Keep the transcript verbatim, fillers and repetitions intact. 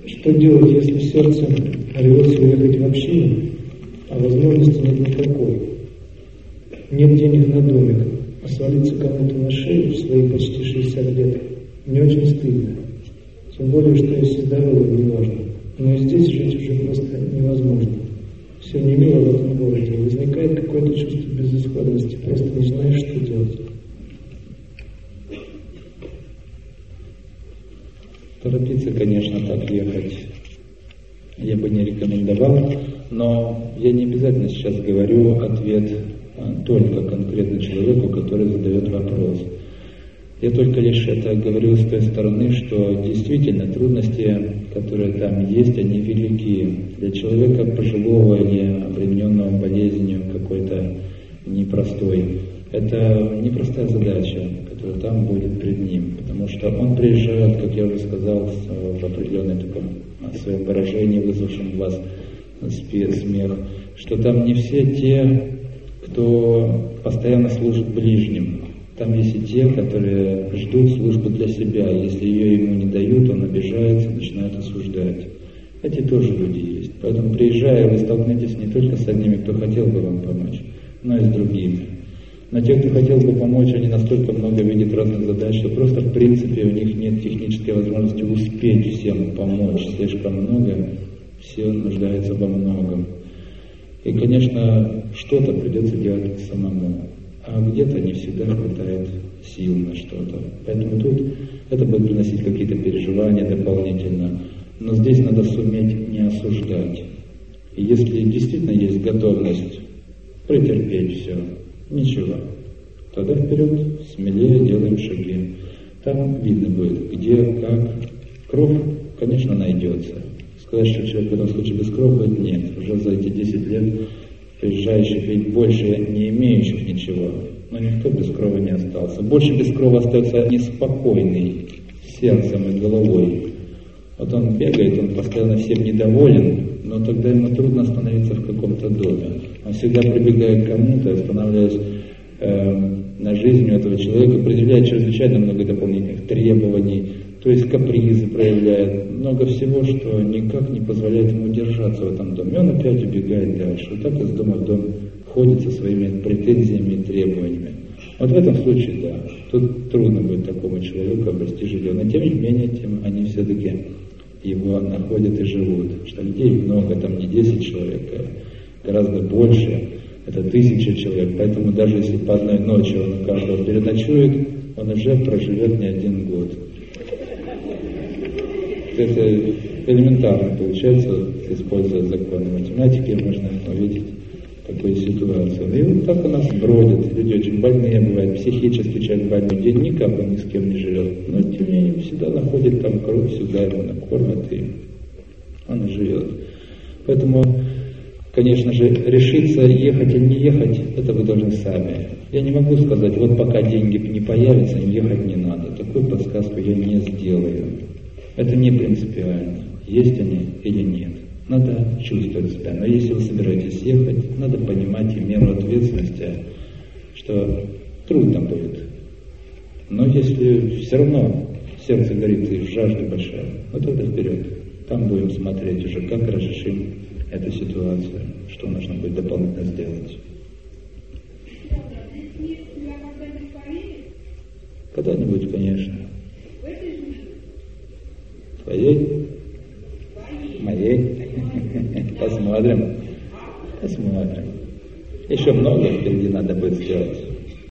Что делать, если сердце рвется уехать в общину, а возможности нет никакой? Нет денег на домик, а свалиться кому-то на шею в свои почти шестьдесят лет мне очень стыдно. Тем более, что если здоровье не важно. Но и здесь жить уже просто невозможно. Все не мило в этом городе. Возникает какое-то чувство безысходности, просто не знаешь, что делать. Торопиться, конечно, так ехать я бы не рекомендовал, но я не обязательно сейчас говорю ответ только конкретно человеку, который задает вопрос. Я только лишь это говорю с той стороны, что действительно трудности, которые там есть, они велики. Для человека пожилого или обремененного болезнью какой-то непростой. Это непростая задача, которая там будет перед ним, потому что он приезжает, как я уже сказал, в определенном таком своем выражении, вызвавшем в вас смех, что там не все те, кто постоянно служит ближним. Там есть и те, которые ждут службы для себя. Если ее ему не дают, он обижается, начинает осуждать. Эти тоже люди есть. Поэтому, приезжая, вы столкнетесь не только с одними, кто хотел бы вам помочь, но и с другими. Но те, кто хотел бы помочь, они настолько много видят разных задач, что просто в принципе у них нет технической возможности успеть всем помочь. Слишком много, все нуждаются во многом. И, конечно, что-то придется делать самому. А где-то не всегда хватает сил на что-то. Поэтому тут это будет приносить какие-то переживания дополнительно. Но здесь надо суметь не осуждать. И если действительно есть готовность претерпеть все, ничего, тогда вперед, смелее делаем шаги. Там видно будет, где, как. Кровь, конечно, найдется. Сказать, что человек в этом случае без крови, нет. Уже за эти десять лет приезжающих ведь больше не имеющих ничего, но никто без крови не остался. Больше без крови остается неспокойный сердцем и головой. Вот он бегает, он постоянно всем недоволен, но тогда ему трудно остановиться в каком-то доме. Он всегда прибегает к кому-то, останавливаясь э, на жизнь у этого человека, предъявляет чрезвычайно много дополнительных требований, то есть капризы проявляет, много всего, что никак не позволяет ему держаться в этом доме. И он опять убегает дальше. Вот так из дома в дом ходит со своими претензиями и требованиями. Вот в этом случае, да, тут трудно будет такому человеку обрести жилье. Но тем не менее, тем они все-таки его находят и живут. Что людей много, там не десять человек, а гораздо больше. Это тысячи человек. Поэтому даже если по одной ночи он у каждого переночует, он уже проживет не один год. Это элементарно получается, используя законы математики, можно увидеть такую ситуацию. И вот так у нас бродят, люди очень больные бывают, психически человек больной, день никак он ни с кем не живет, но тем не менее всегда находит там кровь, всегда его накормят, и он живет. Поэтому, конечно же, решиться, ехать или не ехать, это вы должны сами. Я не могу сказать, вот пока деньги не появятся, ехать не надо. Такую подсказку я не сделаю. Это не принципиально, есть они или нет. Надо чувствовать себя. Но если вы собираетесь ехать, надо понимать и меру ответственности, что трудно будет. Но если все равно сердце горит и жажда большая, вот это вперед. Там будем смотреть уже, как разрешим эту ситуацию, что нужно будет дополнительно сделать. Когда-нибудь, конечно. Твоей? Моей? Посмотрим. Посмотрим. Еще много впереди надо будет сделать.